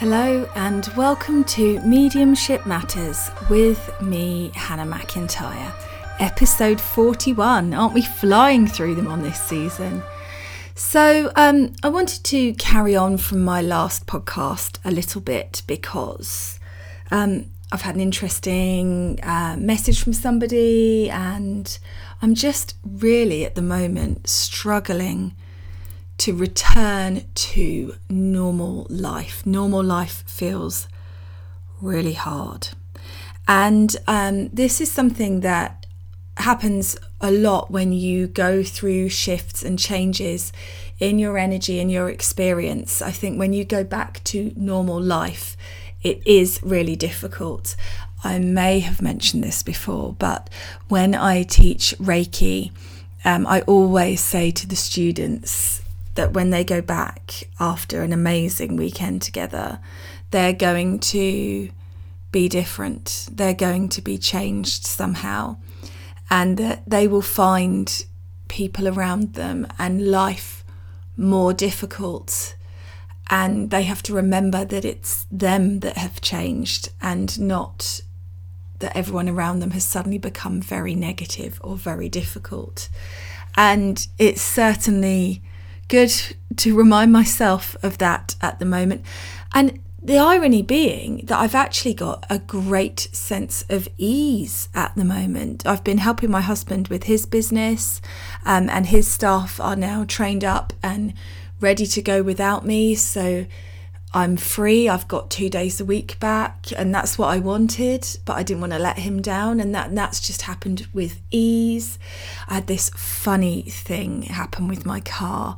Hello and welcome to Mediumship Matters with me, Hannah McIntyre. Episode 41. Aren't we flying through them on this season? So I wanted to carry on from my last podcast a little bit because I've had an interesting message from somebody, and I'm just really at the moment struggling to return to normal life. Normal life feels really hard. And this is something that happens a lot when you go through shifts and changes in your energy and your experience. I think when you go back to normal life, it is really difficult. I may have mentioned this before, but when I teach Reiki, I always say to the students that when they go back after an amazing weekend together, they're going to be different. They're going to be changed somehow, and that they will find people around them and life more difficult. And they have to remember that it's them that have changed and not that everyone around them has suddenly become very negative or very difficult. And it's certainly good to remind myself of that at the moment. And the irony being that I've actually got a great sense of ease at the moment. I've been helping my husband with his business, and his staff are now trained up and ready to go without me. So I'm free. I've got 2 days a week back, and that's what I wanted, but I didn't want to let him down, and that's just happened with ease. I had this funny thing happen with my car.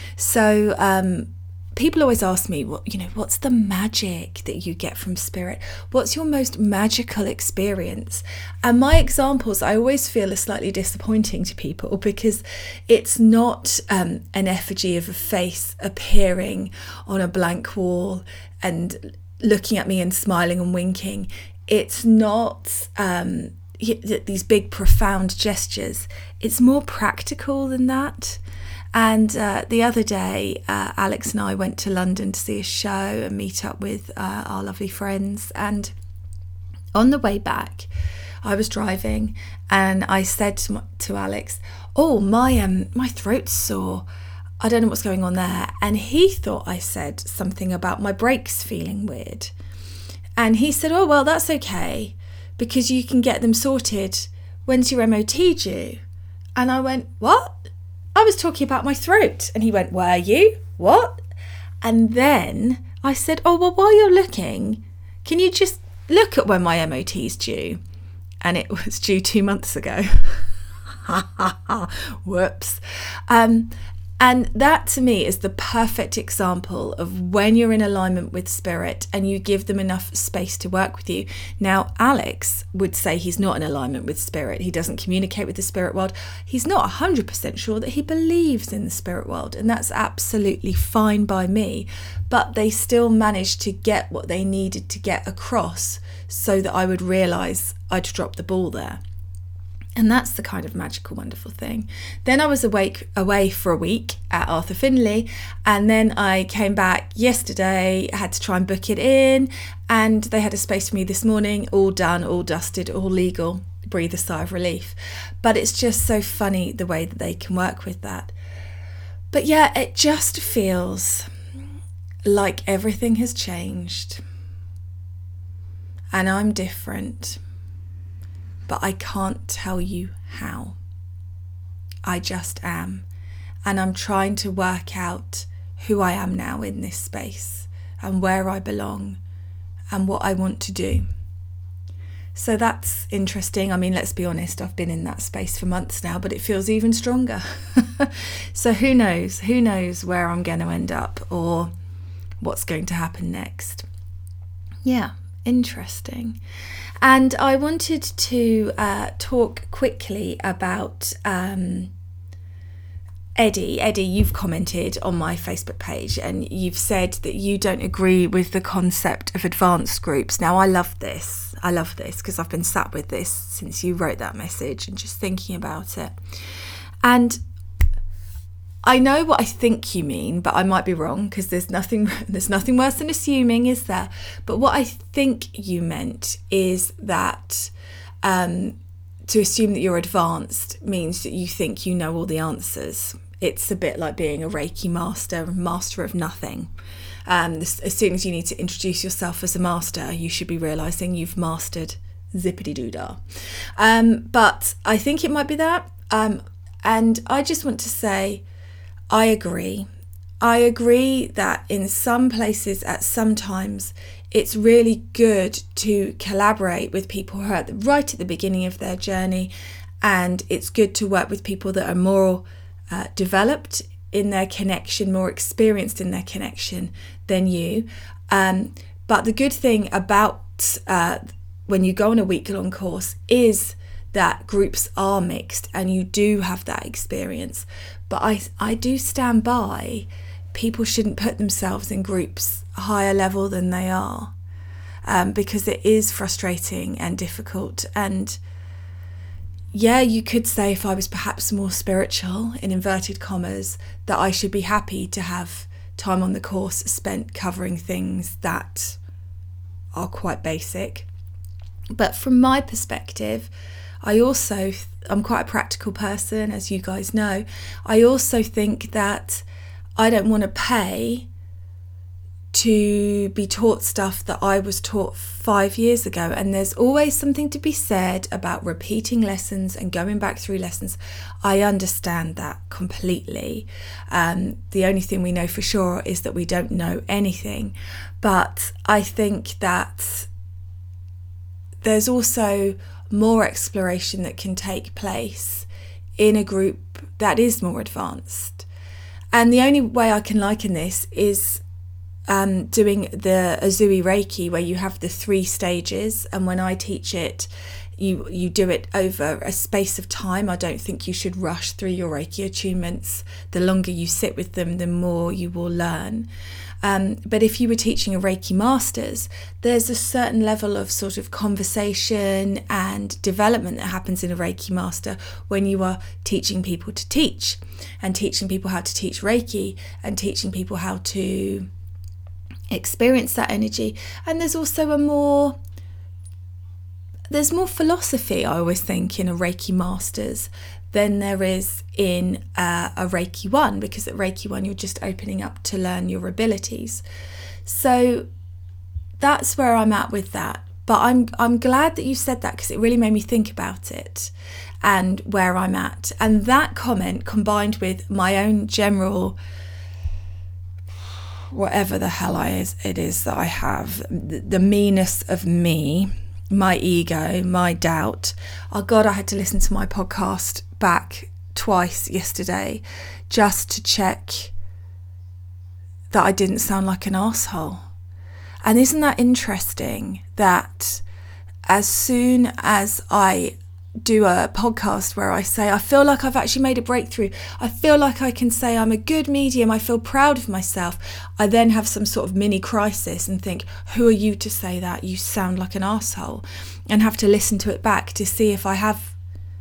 So people always ask me, what's the magic that you get from spirit? What's your most magical experience? And my examples, I always feel, are slightly disappointing to people because it's not an effigy of a face appearing on a blank wall and looking at me and smiling and winking. It's not these big profound gestures. It's more practical than that. And the other day, Alex and I went to London to see a show and meet up with our lovely friends. And on the way back, I was driving and I said to Alex, "Oh, my throat's sore. I don't know what's going on there." And he thought I said something about my brakes feeling weird. And he said, "Oh, well, that's okay, because you can get them sorted. When's your MOT due?" And I went, "What? I was talking about my throat." And he went, "Were you? What?" And then I said, "Oh, well, while you're looking, can you just look at when my MOT's due?" And it was due 2 months ago. Whoops. And that to me is the perfect example of when you're in alignment with spirit and you give them enough space to work with you. Now, Alex would say he's not in alignment with spirit. He doesn't communicate with the spirit world. He's not 100% sure that he believes in the spirit world, and that's absolutely fine by me. But they still managed to get what they needed to get across so that I would realise I'd dropped the ball there. And that's the kind of magical, wonderful thing. Then I was away for a week at Arthur Findlay, and then I came back yesterday, had to try and book it in, and they had a space for me this morning, all done, all dusted, all legal. Breathe a sigh of relief. But it's just so funny the way that they can work with that. But yeah, it just feels like everything has changed and I'm different. But I can't tell you how. I just am. And I'm trying to work out who I am now in this space and where I belong and what I want to do. So that's interesting. I mean, let's be honest, I've been in that space for months now, but it feels even stronger. So who knows? Who knows where I'm going to end up or what's going to happen next? Yeah, interesting. And I wanted to talk quickly about Eddie. Eddie, you've commented on my Facebook page and you've said that you don't agree with the concept of advanced groups. Now, I love this because I've been sat with this since you wrote that message and just thinking about it. And I know what I think you mean, but I might be wrong, because there's nothing worse than assuming, is there? But what I think you meant is that to assume that you're advanced means that you think you know all the answers. It's a bit like being a Reiki master of nothing. As soon as you need to introduce yourself as a master, you should be realising you've mastered zippity-doo-dah. But I think it might be that. And I just want to say, I agree. I agree that in some places, at some times, it's really good to collaborate with people who are right at the beginning of their journey, and it's good to work with people that are more developed in their connection, more experienced in their connection than you. But the good thing about when you go on a week-long course is that groups are mixed and you do have that experience. But I do stand by, people shouldn't put themselves in groups higher level than they are, because it is frustrating and difficult. And yeah, you could say, if I was perhaps more spiritual, in inverted commas, that I should be happy to have time on the course spent covering things that are quite basic. But from my perspective, I'm quite a practical person, as you guys know. I also think that I don't want to pay to be taught stuff that I was taught 5 years ago. And there's always something to be said about repeating lessons and going back through lessons. I understand that completely. The only thing we know for sure is that we don't know anything. But I think that there's also more exploration that can take place in a group that is more advanced. And the only way I can liken this is doing the Uzui Reiki, where you have the 3 stages, and when I teach it, you do it over a space of time. I don't think you should rush through your Reiki attunements. The longer you sit with them, the more you will learn. But if you were teaching a Reiki Masters, there's a certain level of sort of conversation and development that happens in a Reiki Master when you are teaching people to teach, and teaching people how to teach Reiki, and teaching people how to experience that energy. And there's also there's more philosophy, I always think, in a Reiki Masters than there is in a Reiki 1, because at Reiki 1 you're just opening up to learn your abilities. So that's where I'm at with that. But I'm glad that you said that, because it really made me think about it and where I'm at. And that comment, combined with my own general, whatever the hell it is that I have, the meanness of me, my ego, my doubt. Oh God, I had to listen to my podcast back twice yesterday just to check that I didn't sound like an arsehole. And isn't that interesting that as soon as I do a podcast where I say I feel like I've actually made a breakthrough, I feel like I can say I'm a good medium, I feel proud of myself, I then have some sort of mini crisis and think, who are you to say that? You sound like an arsehole, and have to listen to it back to see if I have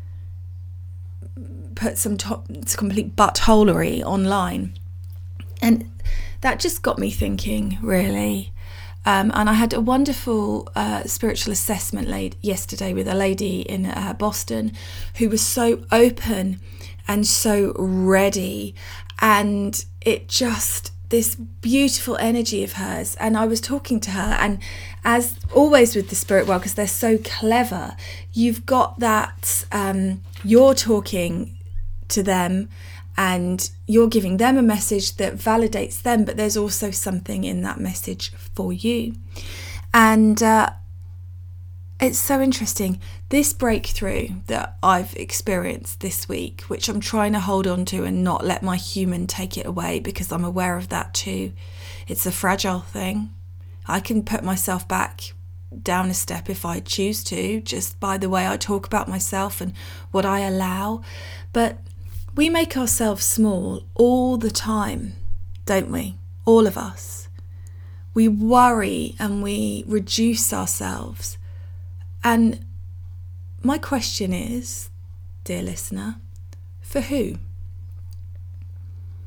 put some complete buttholery online. And that just got me thinking, really. And I had a wonderful spiritual assessment yesterday with a lady in Boston who was so open and so ready, and it just, this beautiful energy of hers. And I was talking to her, and as always with the spirit world, because they're so clever, you've got that, you're talking to them and you're giving them a message that validates them, but there's also something in that message for you. And it's so interesting, this breakthrough that I've experienced this week, which I'm trying to hold on to and not let my human take it away, because I'm aware of that too. It's a fragile thing. I can put myself back down a step if I choose to, just by the way I talk about myself and what I allow. But we make ourselves small all the time, don't we? All of us. We worry and we reduce ourselves. And my question is, dear listener, for who?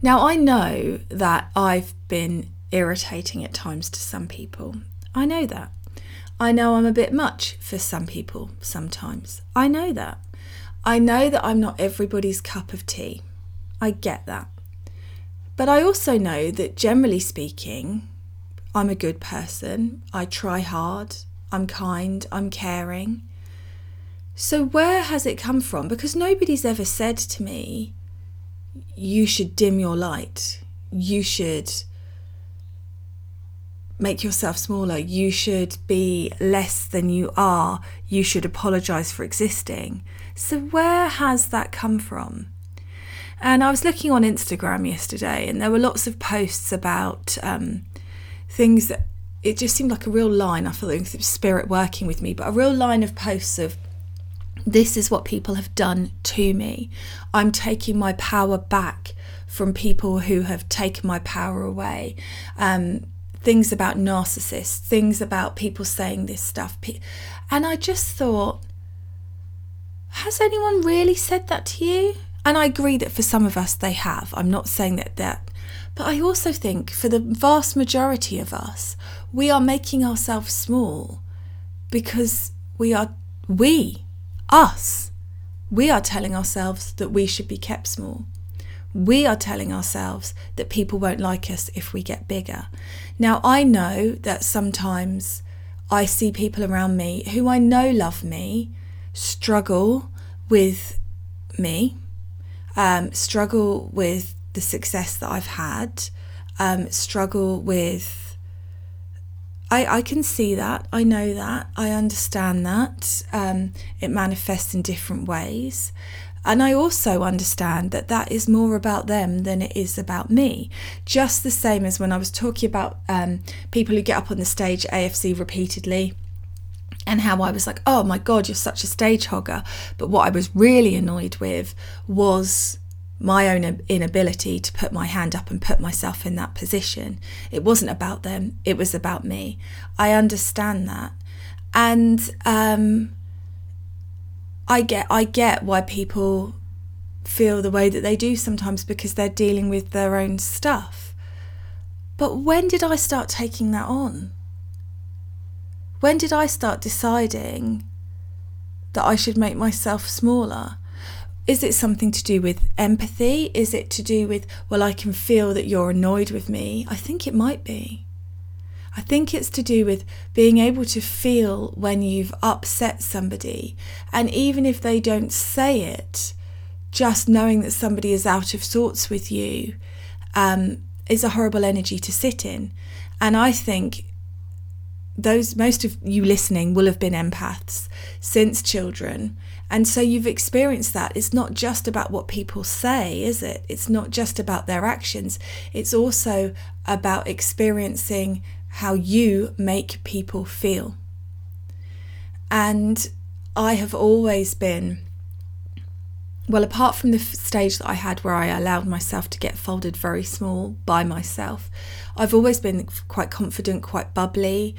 Now, I know that I've been irritating at times to some people. I know that. I know I'm a bit much for some people sometimes. I know that. I know that I'm not everybody's cup of tea. I get that. But I also know that generally speaking, I'm a good person. I try hard. I'm kind. I'm caring. So where has it come from? Because nobody's ever said to me, you should dim your light. You should make yourself smaller. You should be less than you are. You should apologise for existing. So where has that come from? And I was looking on Instagram yesterday, and there were lots of posts about things that it just seemed like a real line. I feel like it was spirit working with me, but a real line of posts of, this is what people have done to me. I'm taking my power back from people who have taken my power away. Things about narcissists, things about people saying this stuff. And I just thought, has anyone really said that to you? And I agree that for some of us they have. I'm not saying that. But I also think for the vast majority of us, we are making ourselves small because we are telling ourselves that we should be kept small. We are telling ourselves that people won't like us if we get bigger. Now, I know that sometimes I see people around me who I know love me struggle with me, struggle with the success that I've had, struggle with... I can see that, I know that, I understand that. It manifests in different ways. And I also understand that that is more about them than it is about me. Just the same as when I was talking about people who get up on the stage at AFC repeatedly, and how I was like, oh my God, you're such a stage hogger. But what I was really annoyed with was my own inability to put my hand up and put myself in that position. It wasn't about them, it was about me. I understand that. And I get why people feel the way that they do sometimes, because they're dealing with their own stuff. But when did I start taking that on? When did I start deciding that I should make myself smaller? Is it something to do with empathy? Is it to do with, well, I can feel that you're annoyed with me? I think it might be. I think it's to do with being able to feel when you've upset somebody. And even if they don't say it, just knowing that somebody is out of sorts with you is a horrible energy to sit in. And I think most of you listening will have been empaths since children. And so you've experienced that. It's not just about what people say, is it? It's not just about their actions. It's also about experiencing how you make people feel. And I have always been, well, apart from the stage that I had where I allowed myself to get folded very small by myself, I've always been quite confident, quite bubbly.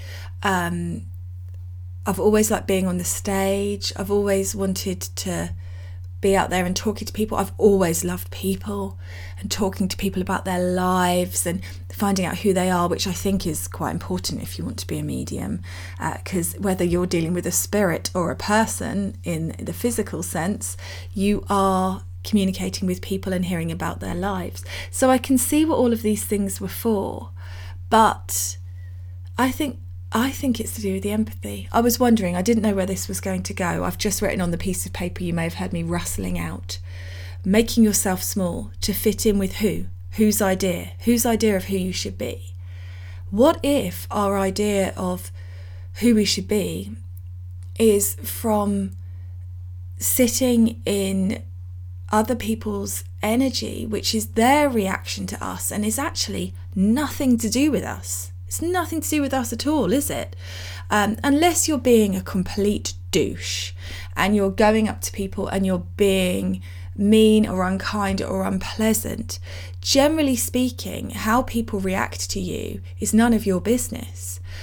I've always liked being on the stage. I've always wanted to be out there and talking to people. I've always loved people and talking to people about their lives and finding out who they are, which I think is quite important if you want to be a medium, because whether you're dealing with a spirit or a person in the physical sense, you are communicating with people and hearing about their lives. So I can see what all of these things were for, but I think it's to do with the empathy. I was wondering, I didn't know where this was going to go. I've just written on the piece of paper, you may have heard me rustling out, making yourself small to fit in with who? Whose idea? Whose idea of who you should be? What if our idea of who we should be is from sitting in other people's energy, which is their reaction to us and is actually nothing to do with us? It's nothing to do with us at all, is it? Unless you're being a complete douche and you're going up to people and you're being mean or unkind or unpleasant. Generally speaking, how people react to you is none of your business.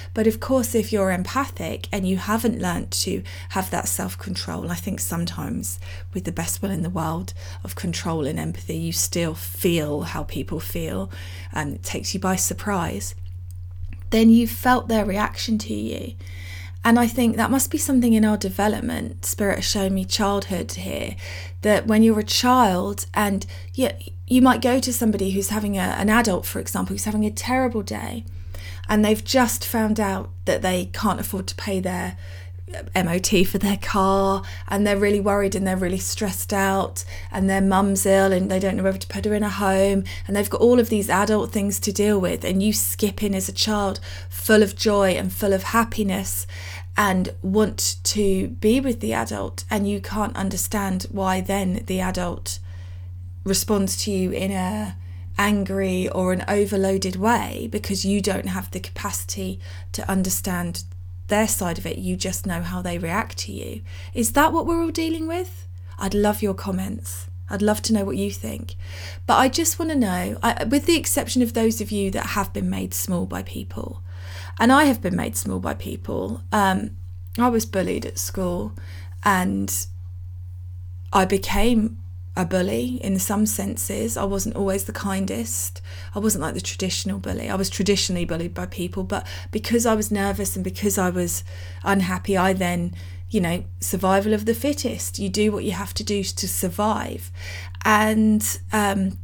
But of course, if you're empathic and you haven't learnt to have that self-control, I think sometimes with the best will in the world of control and empathy, you still feel how people feel and it takes you by surprise, then you've felt their reaction to you. And I think that must be something in our development. Spirit has shown me childhood here, that when you're a child and you might go to somebody who's having an adult, for example, who's having a terrible day, and they've just found out that they can't afford to pay their MOT for their car, and they're really worried and they're really stressed out, and their mum's ill and they don't know whether to put her in a home, and they've got all of these adult things to deal with, and you skip in as a child full of joy and full of happiness and want to be with the adult, and you can't understand why then the adult responds to you in a angry or an overloaded way, because you don't have the capacity to understand their side of it. You just know how they react to you. Is that what we're all dealing with? I'd love your comments. I'd love to know what you think. But I just want to know, with the exception of those of you that have been made small by people, and I have been made small by people. I was bullied at school, and I became a bully in some senses. I wasn't always the kindest. I wasn't like the traditional bully. I was traditionally bullied by people, but because I was nervous and because I was unhappy, I then, survival of the fittest. You do what you have to do to survive. And I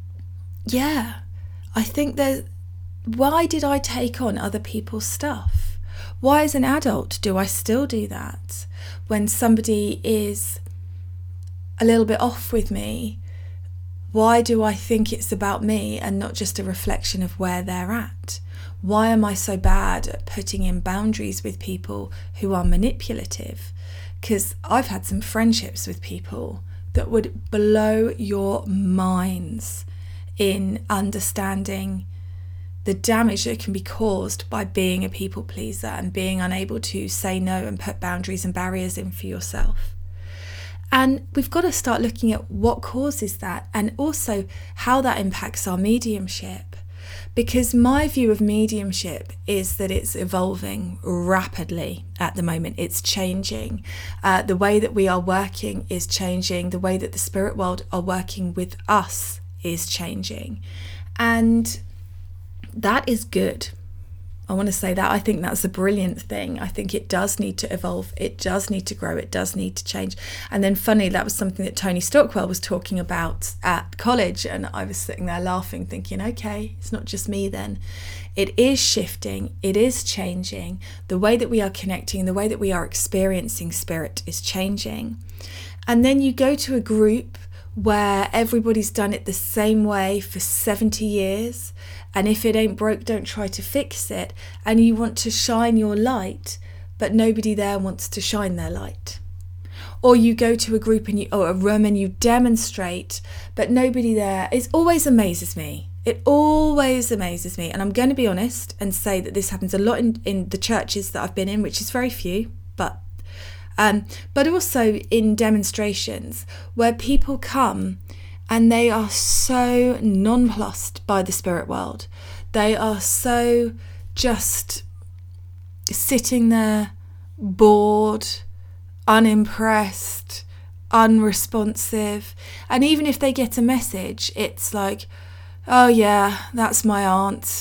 think why did I take on other people's stuff? Why as an adult do I still do that? When somebody is a little bit off with me, why do I think it's about me and not just a reflection of where they're at? Why am I so bad at putting in boundaries with people who are manipulative? Because I've had some friendships with people that would blow your minds in understanding the damage that can be caused by being a people pleaser and being unable to say no and put boundaries and barriers in for yourself. And we've got to start looking at what causes that, and also how that impacts our mediumship. Because my view of mediumship is that it's evolving rapidly at the moment. It's changing. The way that we are working is changing. The way that the spirit world are working with us is changing. And that is good. I want to say that. I think that's a brilliant thing. I think it does need to evolve. It does need to grow. It does need to change. And then funny, that was something that Tony Stockwell was talking about at college. And I was sitting there laughing, thinking, okay, it's not just me then. It is shifting. It is changing. The way that we are connecting, the way that we are experiencing spirit is changing. And then you go to a group where everybody's done it the same way for 70 years. And if it ain't broke, don't try to fix it. And you want to shine your light, but nobody there wants to shine their light. Or you go to a group or a room and you demonstrate, but nobody there. It always amazes me. It always amazes me. And I'm going to be honest and say that this happens a lot in the churches that I've been in, which is very few, but also in demonstrations where people come and they are so nonplussed by the spirit world. They are so just sitting there, bored, unimpressed, unresponsive. And even if they get a message, it's like, oh yeah, that's my aunt.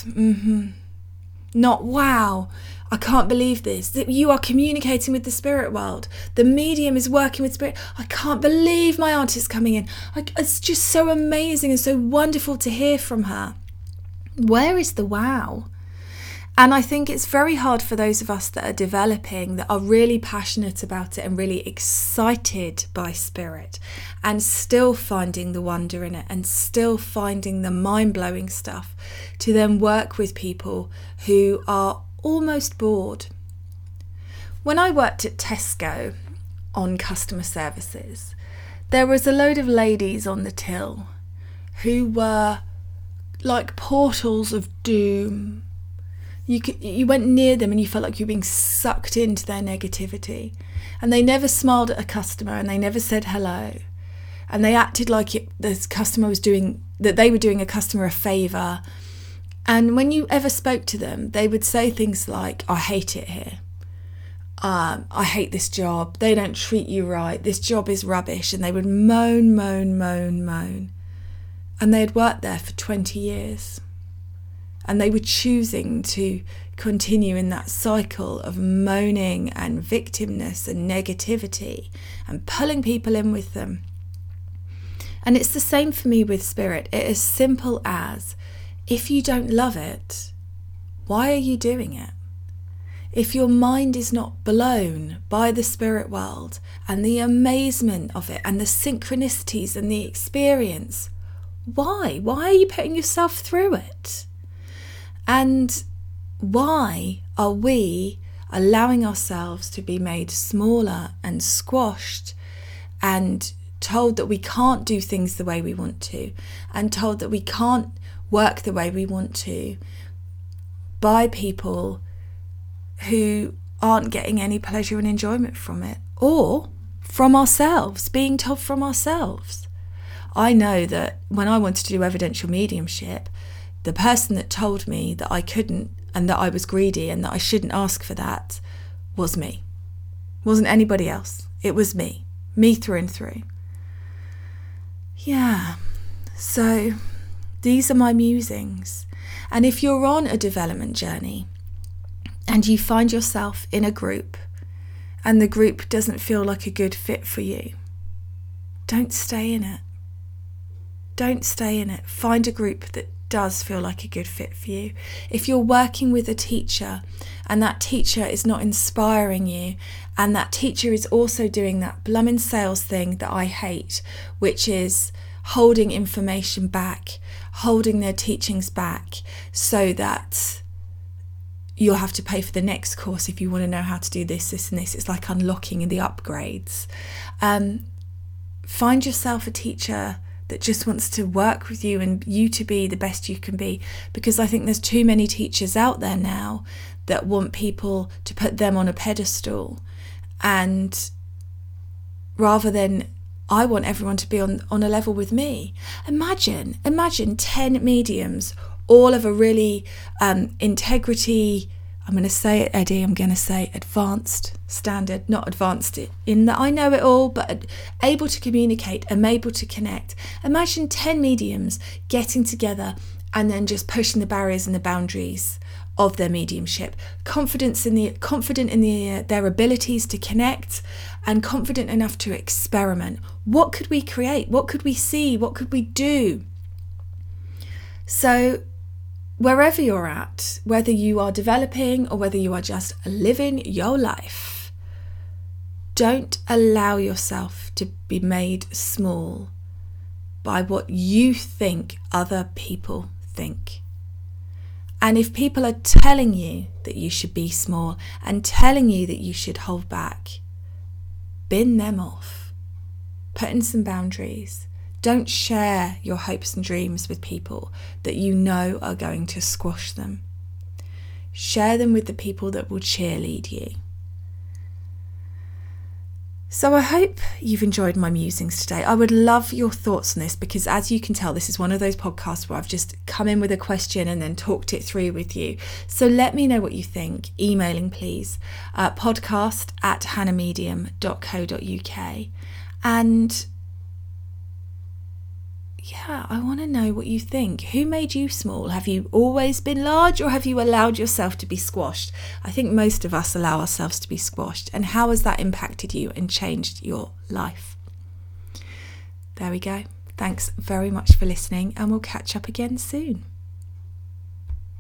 Not, wow, I can't believe this. That you are communicating with the spirit world. The medium is working with spirit. I can't believe my aunt is coming in. It's just so amazing and so wonderful to hear from her. Where is the wow? And I think it's very hard for those of us that are developing, that are really passionate about it and really excited by spirit and still finding the wonder in it and still finding the mind-blowing stuff, to then work with people who are almost bored. When I worked at Tesco on customer services, there was a load of ladies on the till who were like portals of doom. You went near them and you felt like you were being sucked into their negativity. And they never smiled at a customer and they never said hello. And they acted like the customer was doing, that they were doing a customer a favour. And when you ever spoke to them, they would say things like, I hate it here. I hate this job. They don't treat you right. This job is rubbish. And they would moan. And they had worked there for 20 years. And they were choosing to continue in that cycle of moaning and victimness and negativity and pulling people in with them. And it's the same for me with spirit. It is simple as, if you don't love it, why are you doing it? If your mind is not blown by the spirit world and the amazement of it and the synchronicities and the experience, why? Why are you putting yourself through it? And why are we allowing ourselves to be made smaller and squashed and told that we can't do things the way we want to and told that we can't work the way we want to by people who aren't getting any pleasure and enjoyment from it, or from ourselves, being told from ourselves? I know that when I wanted to do evidential mediumship, the person that told me that I couldn't and that I was greedy and that I shouldn't ask for that was me. It wasn't anybody else. It was me through and through. Yeah, so these are my musings. And if you're on a development journey and you find yourself in a group and the group doesn't feel like a good fit for you, don't stay in it. Don't stay in it. Find a group that does feel like a good fit for you. If you're working with a teacher and that teacher is not inspiring you, and that teacher is also doing that blummin' sales thing that I hate, which is holding information back, holding their teachings back so that you'll have to pay for the next course if you want to know how to do this, this and this. It's like unlocking the upgrades. Find yourself a teacher that just wants to work with you and you to be the best you can be, because I think there's too many teachers out there now that want people to put them on a pedestal, and rather than I want everyone to be on a level with me. Imagine 10 mediums, all of a really integrity, I'm going to say it, Eddie, I'm going to say advanced standard, not advanced in that I know it all, but able to communicate and able to connect. Imagine 10 mediums getting together and then just pushing the barriers and the boundaries of their mediumship, confident in their abilities to connect and confident enough to experiment. What could we create? What could we see? What could we do? So wherever you're at, whether you are developing or whether you are just living your life, don't allow yourself to be made small by what you think other people think. And if people are telling you that you should be small and telling you that you should hold back, bin them off. Put in some boundaries. Don't share your hopes and dreams with people that you know are going to squash them. Share them with the people that will cheerlead you. So I hope you've enjoyed my musings today. I would love your thoughts on this, because as you can tell, this is one of those podcasts where I've just come in with a question and then talked it through with you. So let me know what you think. Emailing, please, podcast@hannahmedium.co.uk. And yeah, I want to know what you think. Who made you small? Have you always been large, or have you allowed yourself to be squashed? I think most of us allow ourselves to be squashed. And how has that impacted you and changed your life? There we go. Thanks very much for listening, and we'll catch up again soon.